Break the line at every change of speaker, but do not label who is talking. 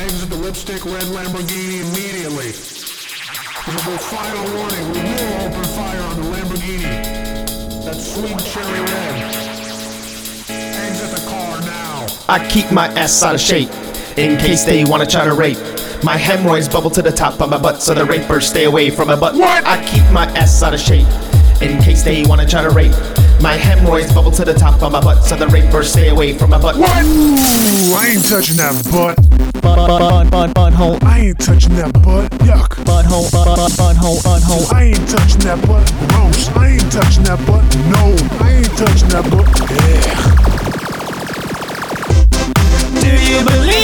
Exit the lipstick red Lamborghini immediately. This is a final warning. We will open fire on the Lamborghini. That's sweet cherry red. Exit the car now.
I keep my ass out of shape in case they wanna try to rape. My hemorrhoids bubble to the top of my butt, so the rapers stay away from my butt.
What?
I keep my ass out of shape in case they wanna try to rape. My hemorrhoids bubble to the top of my butt, so the rapers stay away from my butt.
What? Ooh, I ain't touching that butt.
Butthole.
I ain't touching that butt. Yuck.
Butthole. Butthole.
I ain't touching that butt. Gross. I ain't touching that butt. No, I ain't touching that butt. Yeah.
Do you believe